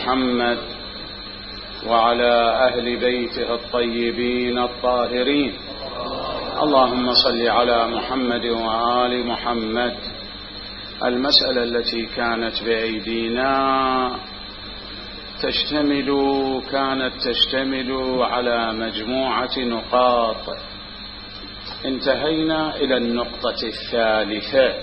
محمد وعلى أهل بيته الطيبين الطاهرين. اللهم صل على محمد وآل محمد. المسألة التي كانت بأيدينا كانت تشتمل على مجموعة نقاط. انتهينا إلى النقطة الثالثة،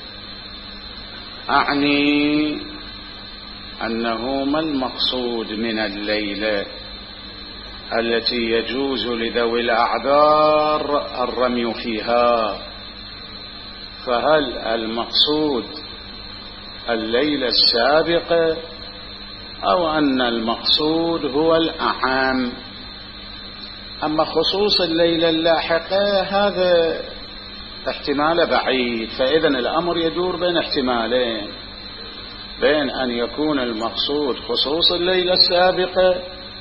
أعني أنه ما المقصود من الليلة التي يجوز لذوي الأعذار الرمي فيها؟ فهل المقصود الليلة السابقة أو أن المقصود هو الأعم؟ أما خصوص الليلة اللاحقة هذا احتمال بعيد، فإذا الأمر يدور بين احتمالين، بين أن يكون المقصود خصوص الليلة السابقة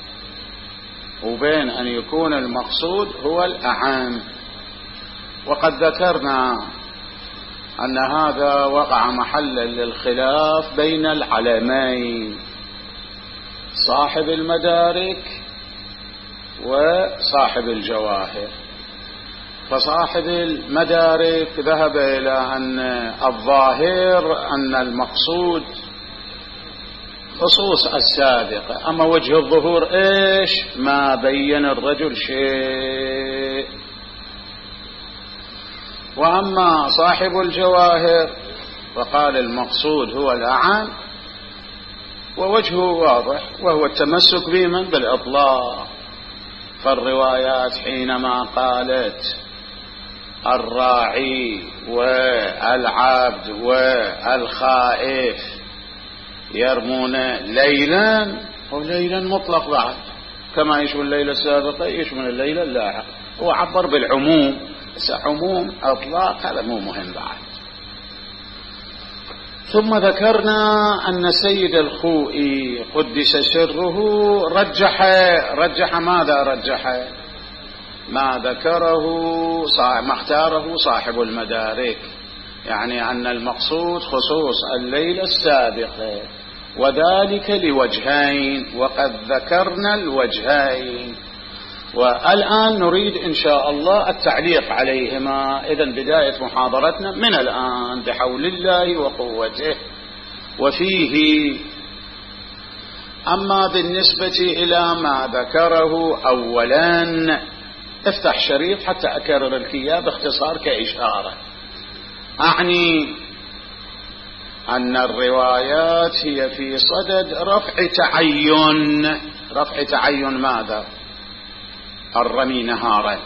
وبين أن يكون المقصود هو الأعم. وقد ذكرنا أن هذا وقع محلا للخلاف بين العلمين، صاحب المدارك وصاحب الجواهر. فصاحب المدارك ذهب إلى أن الظاهر أن المقصود خصوص السابقة، أما وجه الظهور إيش؟ ما بين الرجل شيء. وأما صاحب الجواهر فقال المقصود هو الأعم، ووجهه واضح، وهو التمسك بمن؟ بالإطلاق. فالروايات حينما قالت الراعي والعبد والخائف يرمون ليلا، وليلا مطلق بعد، كما يشمل الليلة السابقة يشمل الليلة اللاحقة. هو عبر بالعموم، بس عموم أطلاق هذا مو مهم بعد. ثم ذكرنا أن سيد الخوئي قدس سره رجح ماذا رجح؟ ما اختاره صاحب المدارك، يعني أن المقصود خصوص الليلة السابقة، وذلك لوجهين، وقد ذكرنا الوجهين، والآن نريد إن شاء الله التعليق عليهما. إذن بداية محاضرتنا من الآن بحول الله وقوته. وفيه أما بالنسبة إلى ما ذكره أولا، افتح شريط حتى أكرر الكياب باختصار كإشارة. أعني أن الروايات هي في صدد رفع تعين ماذا؟ الرمي نهارا،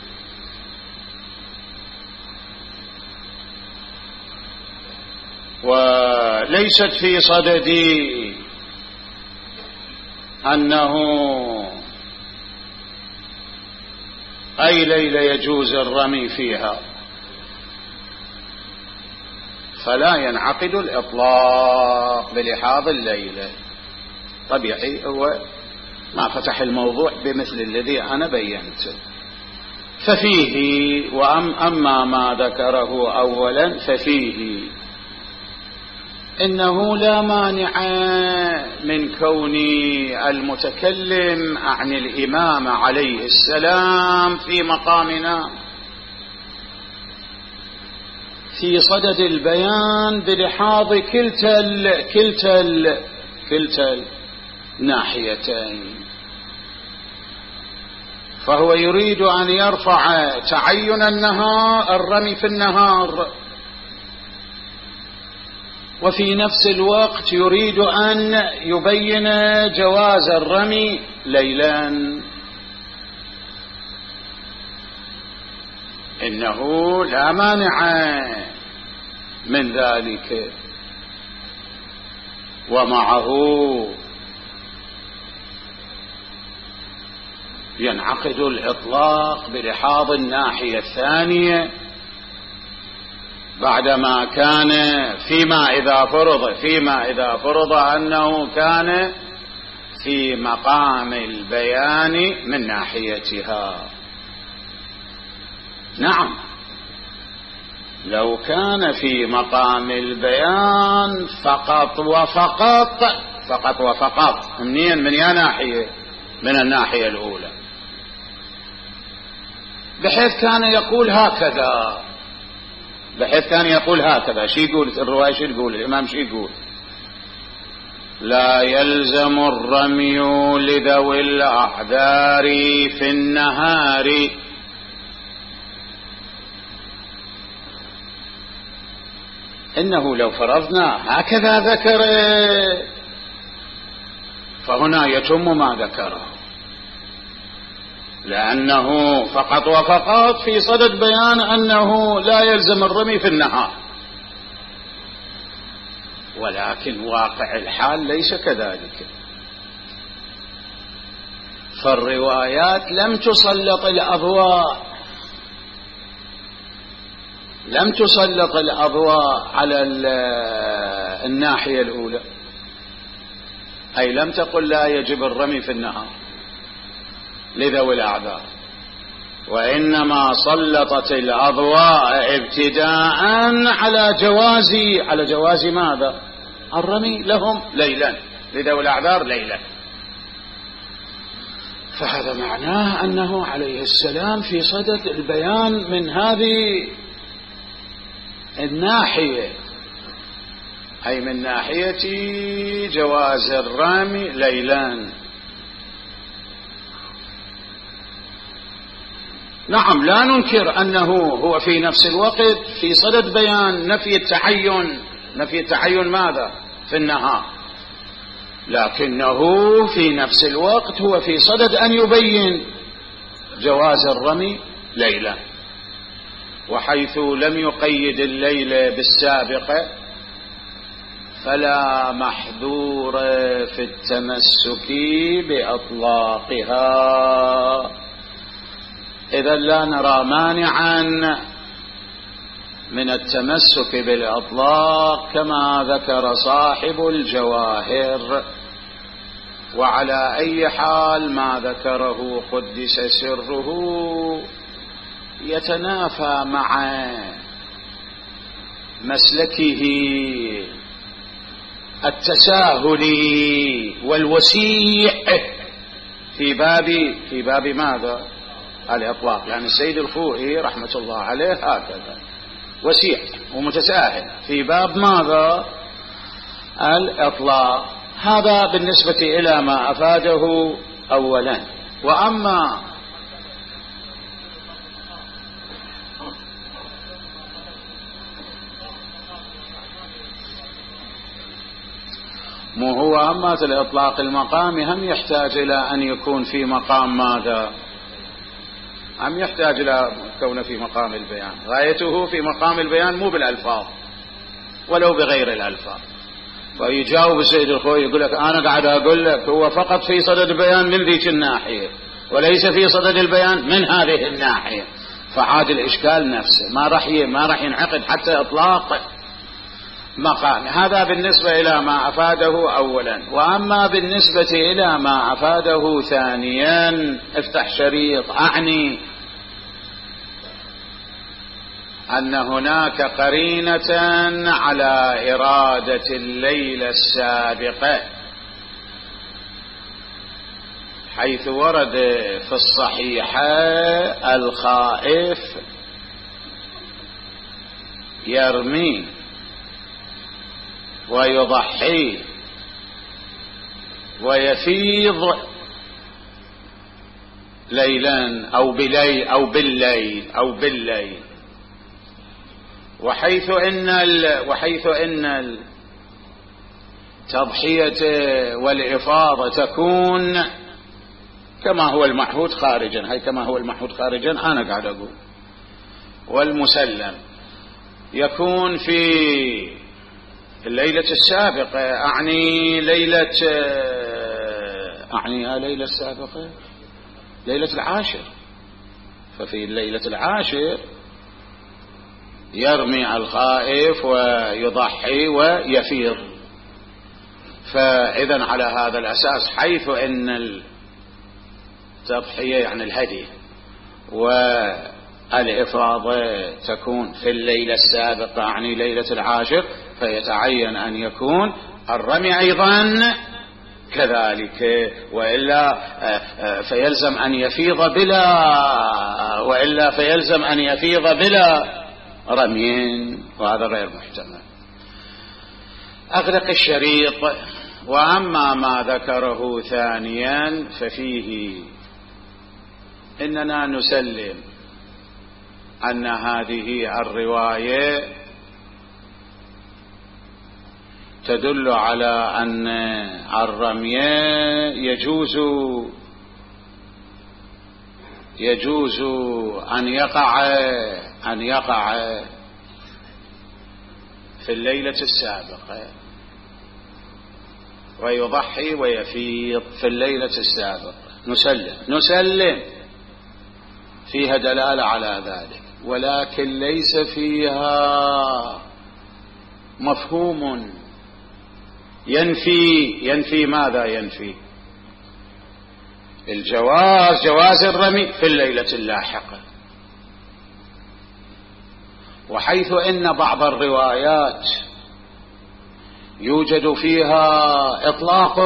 وليست في صدد أنه أي ليلة يجوز الرمي فيها، فلا ينعقد الإطلاق بلحاظ الليلة. طبيعي هو ما فتح الموضوع بمثل الذي أنا بينته. ففيه أما ما ذكره أولا ففيه إنه لا مانع من كون المتكلم عن الإمام عليه السلام في مقامنا في صدد البيان بلحاظ كلتا الناحيتين. فهو يريد أن يرفع تعين الرمي في النهار، وفي نفس الوقت يريد أن يبين جواز الرمي ليلا. إنه لا مانع من ذلك، ومعه ينعقد الإطلاق بلحاظ الناحية الثانية، بعدما كان فيما إذا فرض أنه كان في مقام البيان من ناحيتها. نعم، لو كان في مقام البيان فقط وفقط فقط وفقط. منين؟ من يا ناحية؟ من الناحية الأولى، بحيث كان يقول هكذا، بحيث كان يقول هكذا. شي يقول الرواية؟ شي يقول الإمام؟ شي يقول؟ لا يلزم الرمي لذوي الأعذار في النهار. إنه لو فرضنا هكذا ذكر فهنا يتم ما ذكره، لأنه فقط وفقط في صدد بيان أنه لا يلزم الرمي في النهار، ولكن واقع الحال ليس كذلك. فالروايات لم تسلط الأضواء، لم تسلط الأضواء على الناحية الأولى، أي لم تقل لا يجب الرمي في النهار لذوي الأعذار، وإنما سلطت الأضواء ابتداء على جواز ماذا؟ الرمي لهم ليلا، لذوي الأعذار ليلا. فهذا معناه أنه عليه السلام في صدد البيان من هذه الناحية، أي من ناحية جواز الرمي ليلا. نعم، لا ننكر أنه هو في نفس الوقت في صدد بيان نفي التعين. نفي التعين ماذا؟ في النهار، لكنه في نفس الوقت هو في صدد أن يبين جواز الرمي ليلا، وحيث لم يقيد الليل بالسابقة فلا محذور في التمسك بأطلاقها. إذا لا نرى مانعا من التمسك بالأطلاق كما ذكر صاحب الجواهر. وعلى أي حال ما ذكره قدس سره يتنافى مع مسلكه التساهلي والوسيع في باب ماذا؟ الإطلاق. يعني السيد الخوئي رحمة الله عليه هكذا وسيع ومتساهل في باب ماذا؟ الإطلاق. هذا بالنسبة إلى ما أفاده أولا. وأما أما الإطلاق المقامي هم يحتاج إلى أن يكون في مقام ماذا؟ هم يحتاج إلى كونه في مقام البيان. غايته في مقام البيان مو بالألفاظ ولو بغير الألفاظ. فيجاوب السيد الخوي يقول لك أنا قاعد أقول لك هو فقط في صدد البيان من ذيك الناحية وليس في صدد البيان من هذه الناحية، فعاد الإشكال نفسه ما راح ينعقد حتى إطلاق مقام. هذا بالنسبة إلى ما أفاده أولا. وأما بالنسبة إلى ما أفاده ثانيا، افتح شريط. أعني أن هناك قرينة على إرادة الليلة السابقة، حيث ورد في الصحيحة الخائف يرمي ويضحي ويفيض ليلا أو بالليل، وحيث إن التضحية والإفاضة تكون كما هو المعهود خارجا، كما هو المعهود خارجا أنا قاعد أقول، والمسلم يكون في الليلة السابقة. أعني ليلة السابقة ليلة العاشر. ففي الليلة العاشر يرمي الخائف ويضحي ويفيض. فإذا على هذا الأساس، حيث أن التضحية يعني الهدي والإفاضة تكون في الليلة السابقة يعني ليلة العاشر، فيتعين أن يكون الرمي أيضا كذلك، وإلا فيلزم أن يفيض بلا رمي، وهذا غير محتمل. أغلق الشريط. وأما ما ذكره ثانيا ففيه إننا نسلم أن هذه الرواية تدل على أن الرمي يجوز أن يقع في الليلة السابقة، ويضحي ويفيض في الليلة السابقة. نسلم فيها دلالة على ذلك، ولكن ليس فيها مفهوم ينفي ماذا؟ ينفي جواز الرمي في الليلة اللاحقة. وحيث إن بعض الروايات يوجد فيها إطلاق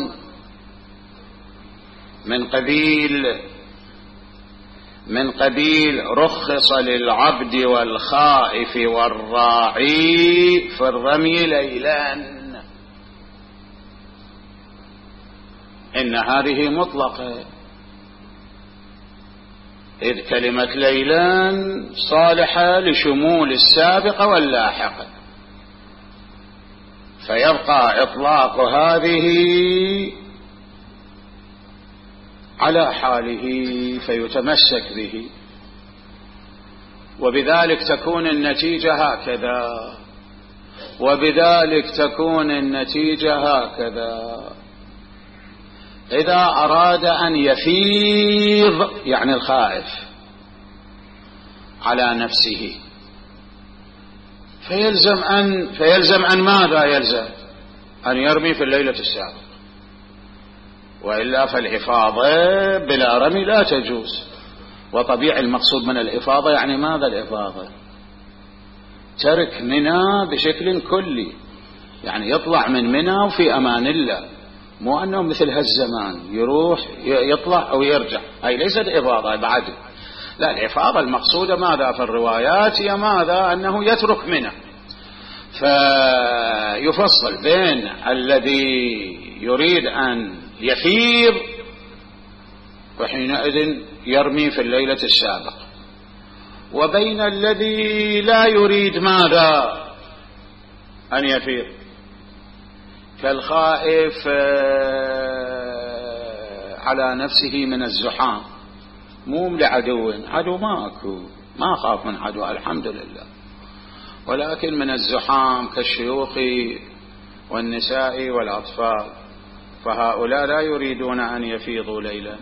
من قبيل رخص للعبد والخائف والراعي في الرمي ليلا، إن هذه مطلقة، إذ كلمة ليلا صالحة لشمول السابقة واللاحقة، فيبقى إطلاق هذه على حاله فيتمسك به، وبذلك تكون النتيجة هكذا. إذا أراد أن يفيض يعني الخائف على نفسه فيلزم أن ماذا؟ يلزم أن يرمي في الليلة السابقة، وإلا فالإفاضة بلا رمي لا تجوز. وطبيعي المقصود من الإفاضة يعني ماذا؟ الإفاضة ترك منى بشكل كلي، يعني يطلع من منى وفي أمان الله، مو أنه مثل هالزمان يروح يطلع أو يرجع، هاي ليست إفاضة بعد. لا، الإفاضة المقصودة ماذا في الروايات هي ماذا؟ أنه يترك منى. فيفصل بين الذي يريد أن يفيض وحينئذ يرمي في الليلة السابقة، وبين الذي لا يريد ماذا؟ أن يفيض، كالخائف على نفسه من الزحام، مو عدو ماكو، ما خاف من عدو الحمد لله، ولكن من الزحام كالشيوخ والنساء والأطفال، فهؤلاء لا يريدون أن يفيضوا ليلا،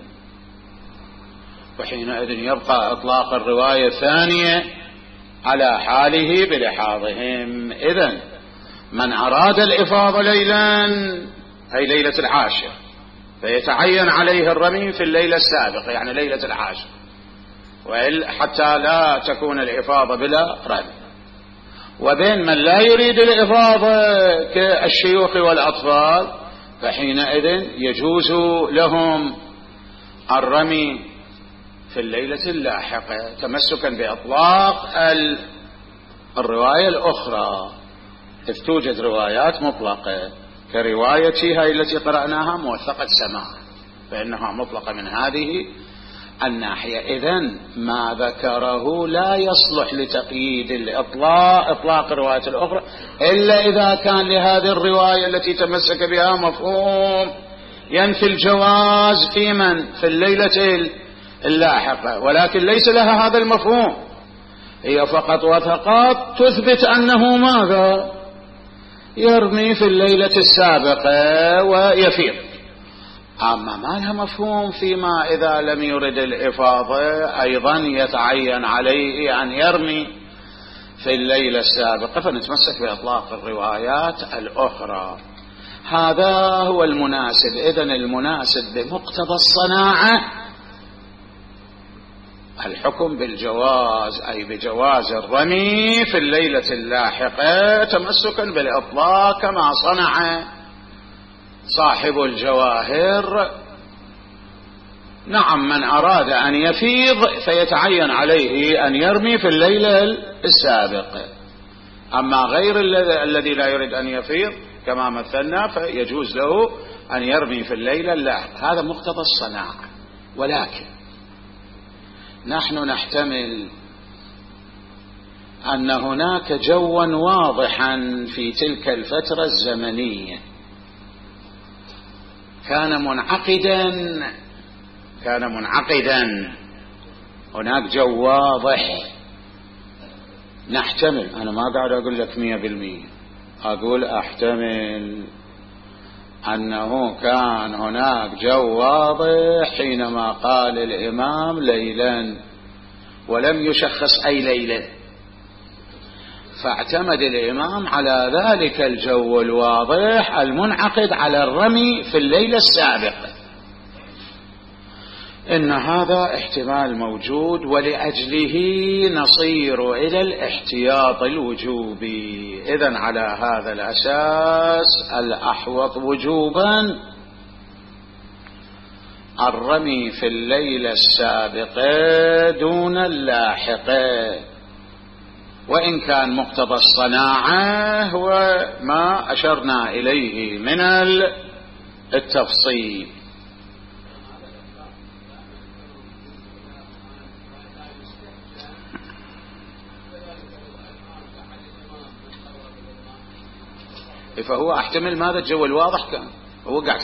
وحينئذ يبقى إطلاق الرواية الثانية على حاله بلحاظهم. إذن من أراد الإفاضة ليلا هي ليلة العاشر فيتعين عليه الرمي في الليلة السابقة، يعني ليلة العاشر، حتى لا تكون الإفاضة بلا رمي. وبين من لا يريد الإفاضة كالشيوخ والأطفال فحينئذ يجوز لهم الرمي في الليلة اللاحقة، تمسكا بإطلاق الرواية الأخرى، إذ توجد روايات مطلقة كرواية هاي التي قرأناها موثقة سماع، فإنها مطلقة من هذه الناحية. إذن ما ذكره لا يصلح لتقييد إطلاق الرواية الأخرى إلا إذا كان لهذه الرواية التي تمسك بها مفهوم ينفي الجواز في الليلة اللاحقة، ولكن ليس لها هذا المفهوم، هي فقط وفقط تثبت أنه ماذا؟ يرمي في الليلة السابقة ويفيض. أما ما لها مفهوم فيما إذا لم يرد الإفاضة أيضا يتعين عليه أن يرمي في الليلة السابقة، فنتمسك بإطلاق الروايات الأخرى. هذا هو المناسب. إذن المناسب بمقتضى الصناعة الحكم بالجواز، أي بجواز الرمي في الليلة اللاحقة تمسكا بالإطلاق كما صنع صاحب الجواهر نعم من أراد أن يفيض فيتعين عليه أن يرمي في الليلة السابقة، أما غير الذي لا يريد أن يفيض كما مثلنا فيجوز له أن يرمي في الليلة. لا، هذا مقتضى الصناعة. ولكن نحن نحتمل أن هناك جوا واضحا في تلك الفترة الزمنية كان منعقدا، هناك جو واضح. نحتمل، أنا ما قاعد أقول لك 100%، أقول أحتمل أنه كان هناك جو واضح حينما قال الإمام ليلا ولم يشخص أي ليلة، فاعتمد الإمام على ذلك الجو الواضح المنعقد على الرمي في الليلة السابقة. إن هذا احتمال موجود، ولأجله نصير إلى الاحتياط الوجوبي. إذن على هذا الأساس الأحوط وجوبا الرمي في الليلة السابقة دون اللاحقة، وإن كان مقتضى الصناعة وما أشرنا إليه من التفصيل. فهو احتمل ماذا الجو الواضح كان، هو قاعد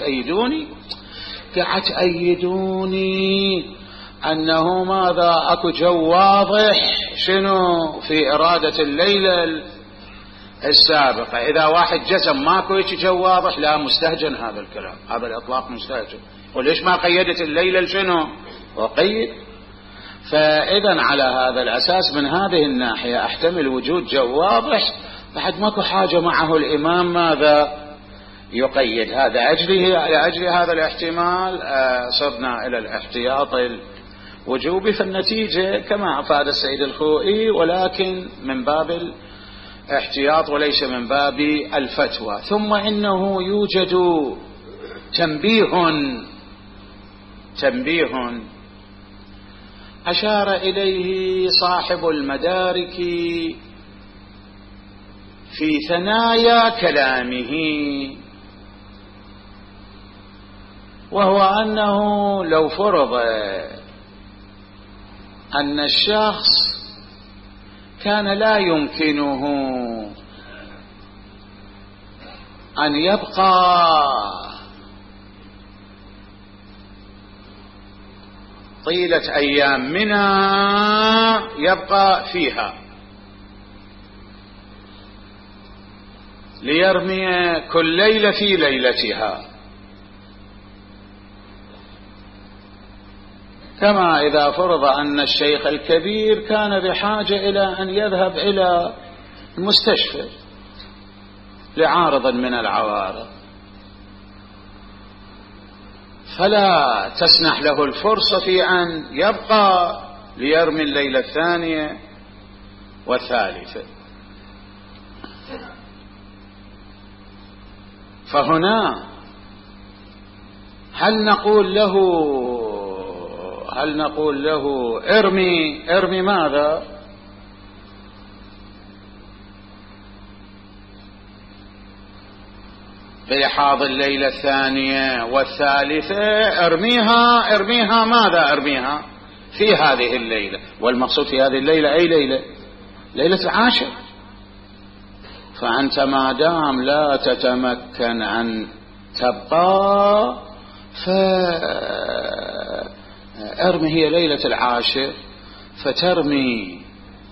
تأيدوني أنه ماذا أكو جو واضح شنو في إرادة الليلة السابقة. إذا واحد جزم ماكو هيك جو واضح، لا، مستهجن هذا الكلام، هذا الإطلاق مستهجن. وليش ما قيدت الليلة شنو وقيد؟ فإذا على هذا الأساس من هذه الناحية احتمل وجود جو واضح بعد ماكو حاجة معه الإمام ماذا يقيد. هذا لأجل هذا الاحتمال صرنا إلى الاحتياط الوجوبي، فالنتيجة كما أفاد السيد الخوئي، ولكن من باب الاحتياط وليس من باب الفتوى. ثم إنه يوجد تنبيه أشار إليه صاحب المدارك في ثنايا كلامه، وهو أنه لو فرض أن الشخص كان لا يمكنه أن يبقى طيلة أيام منها يبقى فيها ليرمي كل ليلة في ليلتها، كما إذا فرض أن الشيخ الكبير كان بحاجة إلى أن يذهب إلى المستشفى لعارض من العوارض، فلا تسنح له الفرصة في أن يبقى ليرمي الليلة الثانية والثالثة. فهنا هل نقول له ارمي ماذا؟ بلحاظ الليلة الثانية والثالثة ارميها ماذا؟ ارميها في هذه الليلة، والمقصود في هذه الليلة أي ليلة العاشر. فأنت ما دام لا تتمكن أن تبقى فارمي هي ليلة العاشر، فترمي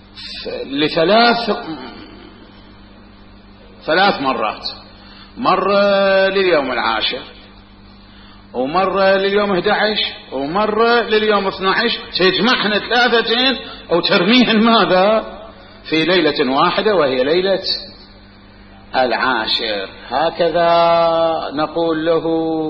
ثلاث مرات، مرة لليوم العاشر، ومرة لليوم 11، ومرة لليوم 12، تجمعهن ثلاثتين أو ترميهن ماذا في ليلة واحدة وهي ليلة العاشر. هكذا نقول له،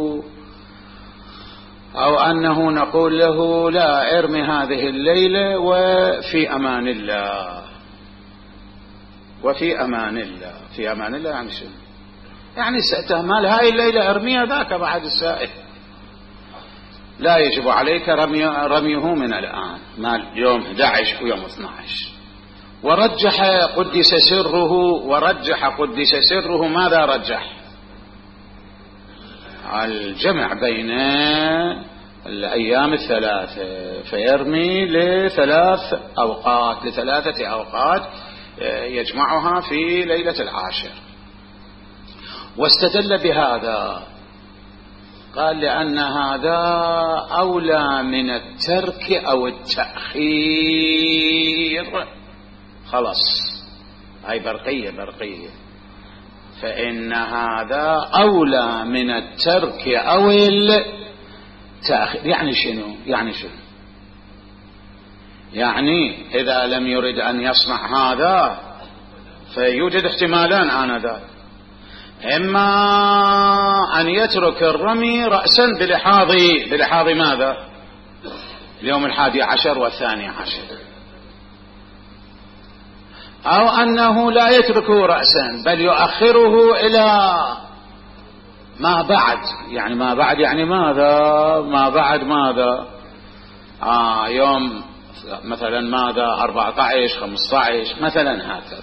أو أنه نقول له لا، ارمي هذه الليلة وفي أمان الله. وفي أمان الله، في أمان الله يعني شنو؟ يعني ستهمل هاي الليلة ارميها ذاك بعد السائل، لا يجب عليك رميه من الآن، مال يوم 11 ويوم 12. ورجح قدس سره ماذا رجح؟ الجمع بين الأيام الثلاثة، فيرمي لثلاثة أوقات يجمعها في ليلة العاشر. واستدل بهذا، قال لأن هذا أولى من الترك أو التأخير. خلاص هاي برقية، فإن هذا أولى من الترك أو التأخير. يعني شنو؟ يعني إذا لم يرد أن يصنع هذا فيوجد احتمالان آنذاك، إما أن يترك الرمي رأسا بلحاظ ماذا؟ اليوم 11 و12، أو أنه لا يتركه رأسا بل يؤخره إلى ما بعد. يعني ما بعد يعني ماذا؟ ما بعد ماذا؟ يوم مثلا ماذا؟ 14 15 مثلا هكذا.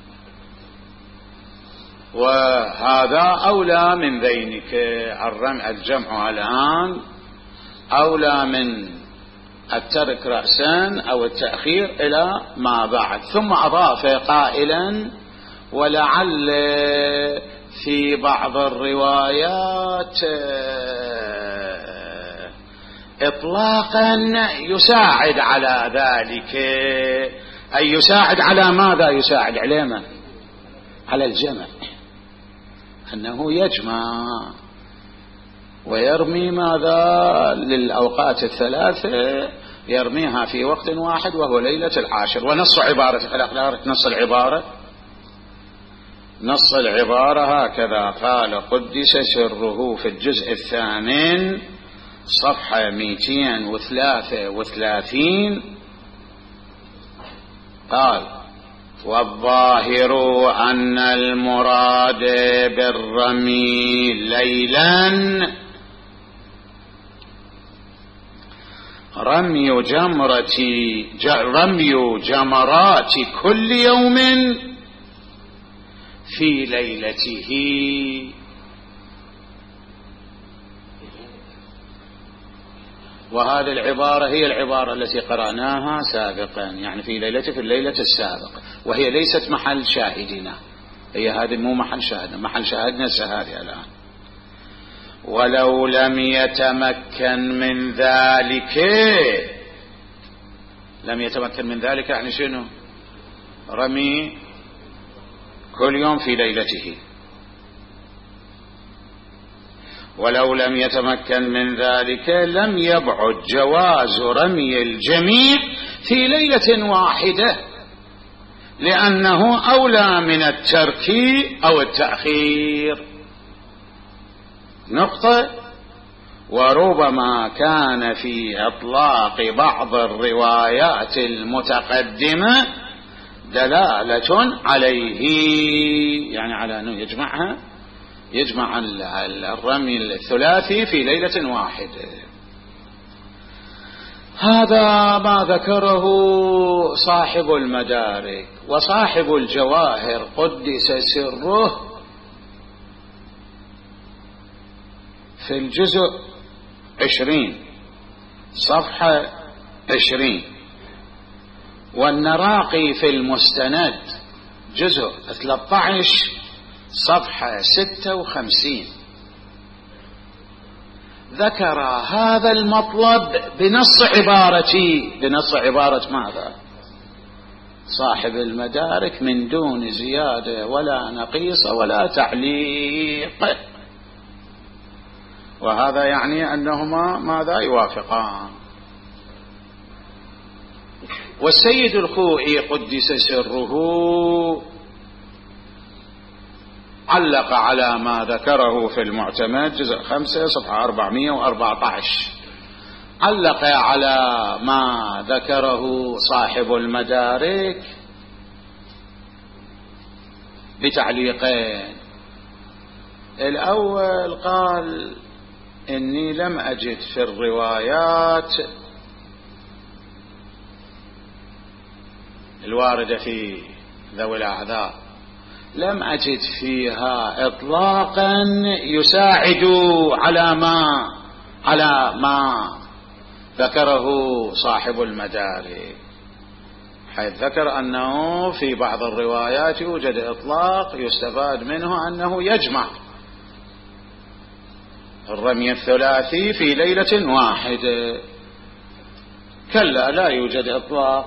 وهذا أولى من ذينك، الجمع الآن أولى من الترك رأسا أو التأخير إلى ما بعد. ثم أضاف قائلا: ولعل في بعض الروايات إطلاقا يساعد على ذلك. أي يساعد على ماذا؟ يساعد على من؟ على الجمع، أنه يجمع ويرمي ماذا؟ للأوقات الثلاثة يرميها في وقت واحد وهو ليلة العاشر. ونص عبارة نص العبارة هكذا: قال قدس سره في الجزء 8 صفحة 233، قال: والظاهر أن المراد بالرمي ليلا رمي جمرات كل يوم في ليلته. وهذه العبارة هي العبارة التي قرأناها سابقا، يعني في الليلة السابقة، وهي ليست محل شاهدنا، هي هذه مو محل شاهدنا، محل شاهدنا هذه الآن. ولو لم يتمكن من ذلك، يعني شنو؟ رمي كل يوم في ليلته. ولو لم يتمكن من ذلك لم يبعد جواز رمي الجميع في ليلة واحدة، لأنه أولى من الترك أو التأخير. نقطة. وربما كان في إطلاق بعض الروايات المتقدمة دلالة عليه، يعني على أنه يجمع الرمي الثلاثي في ليلة واحدة. هذا ما ذكره صاحب المدارك. وصاحب الجواهر قدس سره في الجزء 20 صفحة 20، والنراقي في المستند جزء 13 صفحة 56 ذكر هذا المطلب بنص عبارة ماذا؟ صاحب المدارك من دون زيادة ولا نقيص ولا تعليق. وهذا يعني أنهما ماذا؟ يوافقان. والسيد الخوئي قدس سره علق على ما ذكره في المعتمد جزء 5 صفحة 414، علق على ما ذكره صاحب المدارك بتعليقين. الأول قال إني لم أجد في الروايات الواردة في ذوي الأعذار لم أجد فيها إطلاقا يساعد على ما ذكره صاحب المدارك، حيث ذكر أنه في بعض الروايات يوجد إطلاق يستفاد منه أنه يجمع الرمي الثلاثي في ليلة واحدة. كلا، لا يوجد إطلاق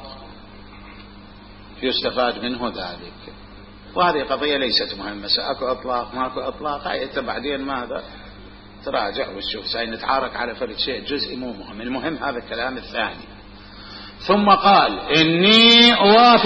يستفاد منه ذلك. وهذه قضية ليست مهمة، سأكو إطلاق ماكو إطلاق، هاي أنت بعدين ماذا تراجع وتشوف، سنتعارك على فرد شيء جزئي مو مهم، المهم هذا الكلام الثاني. ثم قال إني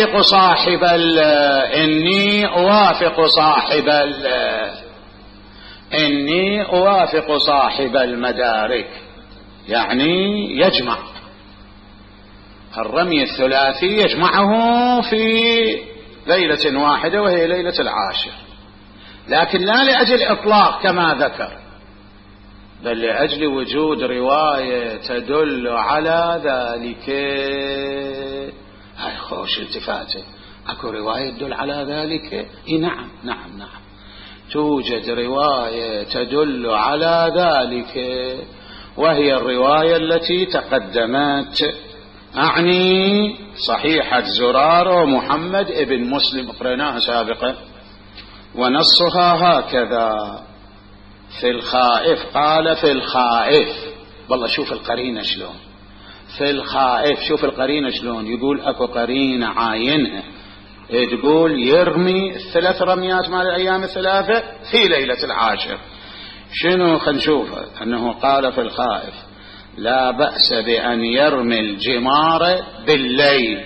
أوافق صاحب المدارك، يعني يجمع الرمي الثلاثي، يجمعه في ليلة واحدة وهي ليلة العاشر، لكن لا لأجل إطلاق كما ذكر، بل لأجل وجود رواية تدل على ذلك. هاي خوش التفاتة، أكو رواية تدل على ذلك؟ نعم توجد رواية تدل على ذلك، وهي الرواية التي تقدمت، أعني صحيحة زرارة ومحمد ابن مسلم، قرأناها سابقا، ونصها هكذا: في الخائف، قال في الخائف، والله شوف القرينة شلون، في الخائف، شوف القرينة شلون، يقول أكو قرينة عاينها تقول يرمي الثلاث رميات مال الأيام الثلاثة في ليلة العاشر. شنو؟ خلينا نشوفه، أنه قال في الخائف: لا بأس بأن يرمي الجمار بالليل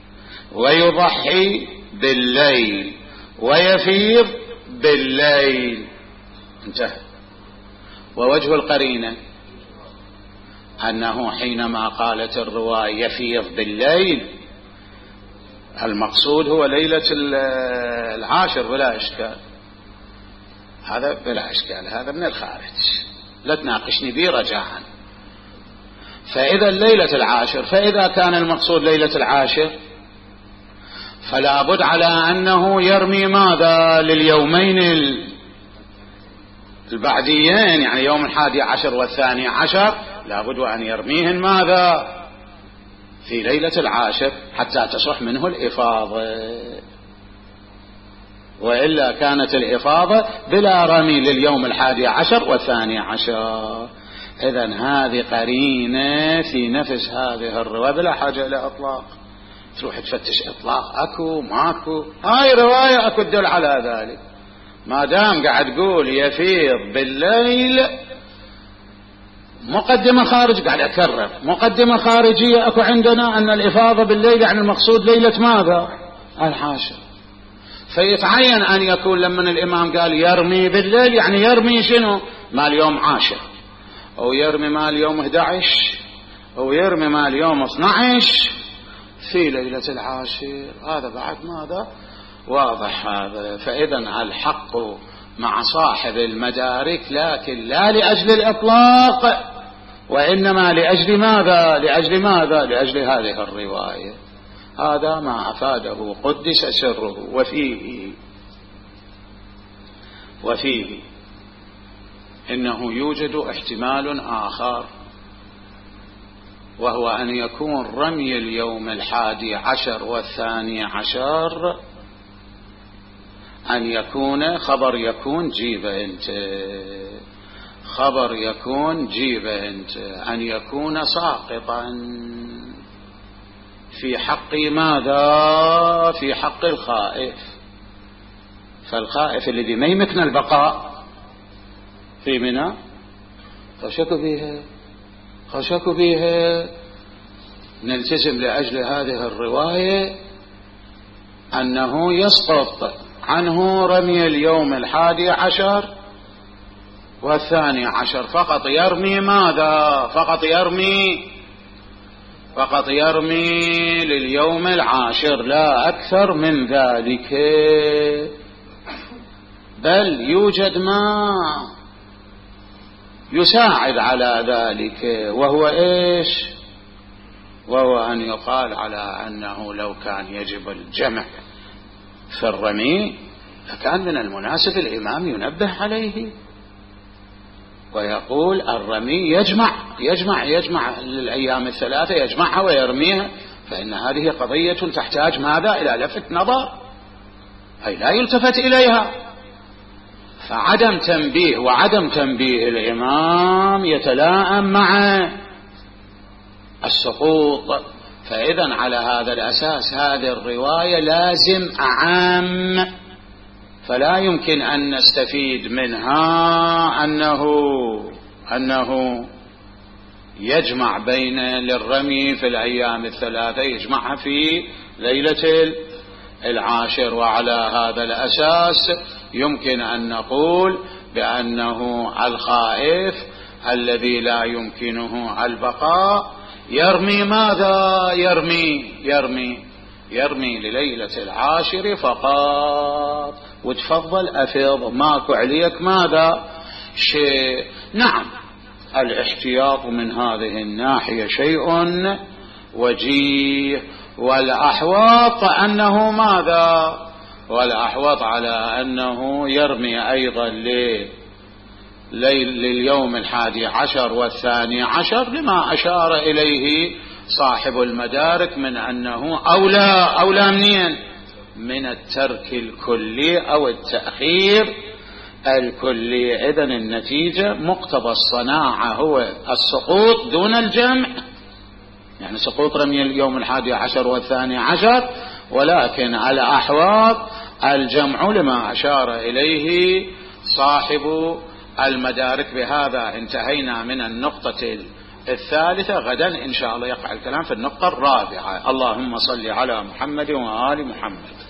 ويضحي بالليل ويفيض بالليل. انتهى. ووجه القرينة أنه حينما قالت الرواية يفيض بالليل، المقصود هو ليلة العاشر بلا إشكال، هذا بلا إشكال، هذا من الخارج، لا تناقشني به رجاءً. فإذا ليلة العاشر، فإذا كان المقصود ليلة العاشر فلا بد على أنه يرمي ماذا لليومين البعديين، يعني يوم 11 و12 لا بد أن يرميهن ماذا في ليلة العاشر حتى تصح منه الإفاضة، وإلا كانت الإفاضة بلا رمي لليوم 11 و12. إذن هذه قرينة في نفس هذه الرواية بلا حاجة إلى إطلاق، تروح تفتش إطلاق أكو ماكو، هاي رواية أكو تدل على ذلك. ما دام قاعد تقول يفيض بالليل، مقدمة خارج، قاعد أكرر مقدمة خارجية أكو عندنا أن الإفاضة بالليل يعني المقصود ليلة ماذا؟ العاشر. فيتعين أن يكون لما الإمام قال يرمي بالليل يعني يرمي شنو؟ مال يوم 10، أو يرمي مال يوم 11، أو يرمي مال يوم 12 في ليلة العاشر. هذا بعد ماذا؟ واضح هذا. فإذا الحق مع صاحب المدارك، لكن لا لأجل الإطلاق، وإنما لأجل ماذا؟ لأجل هذه الرواية. هذا ما أفاده قدس سره. وفيه إنه يوجد احتمال آخر، وهو أن يكون رمي اليوم 11 و12 أن يكون خبر يكون جيبه أنت، خبر يكون جيبه أنت، أن يكون ساقطا في حق ماذا؟ في حق الخائف. فالخائف الذي ما يمكن البقاء في منى خشكوا بها نلتزم لأجل هذه الرواية أنه يسقط عنه رمي اليوم 11 و12، فقط يرمي ماذا؟ فقط يرمي لليوم 10، لا أكثر من ذلك. بل يوجد ما يساعد على ذلك، وهو إيش؟ وهو أن يقال على أنه لو كان يجب الجمع في الرمي فكان من المناسب الإمام ينبه عليه ويقول الرمي يجمع للأيام الثلاثة، يجمعها ويرميها، فإن هذه قضية تحتاج ماذا؟ إلى لفت نظر، أي لا يلتفت إليها. فعدم تنبيه وعدم تنبيه الإمام يتلائم مع السقوط. فإذا على هذا الأساس هذه الرواية لازم عام، فلا يمكن أن نستفيد منها أنه يجمع بين للرمي في الأيام الثلاثة، يجمعها في ليلة العاشر. وعلى هذا الأساس يمكن أن نقول بأنه الخائف الذي لا يمكنه البقاء يرمي ماذا؟ يرمي لليلة العاشر فقط. وتفضل أفض، ماكو عليك ماذا؟ شيء. نعم، الاحتياط من هذه الناحية شيء وجيه، والأحوط أنه ماذا؟ والأحوط على أنه يرمي أيضا لليوم 11 والثاني عشر، لما أشار إليه صاحب المدارك من أنه أولى منين؟ من الترك الكلي أو التأخير الكلي. إذن النتيجة مقتضى الصناعة هو السقوط دون الجمع، يعني سقوط رمي اليوم 11 والثاني عشر، ولكن على أحواض الجمع لما أشار إليه صاحب المدارك. بهذا انتهينا من النقطة الثالثة. غدا إن شاء الله يقع الكلام في النقطة الرابعة. اللهم صل على محمد وآل محمد.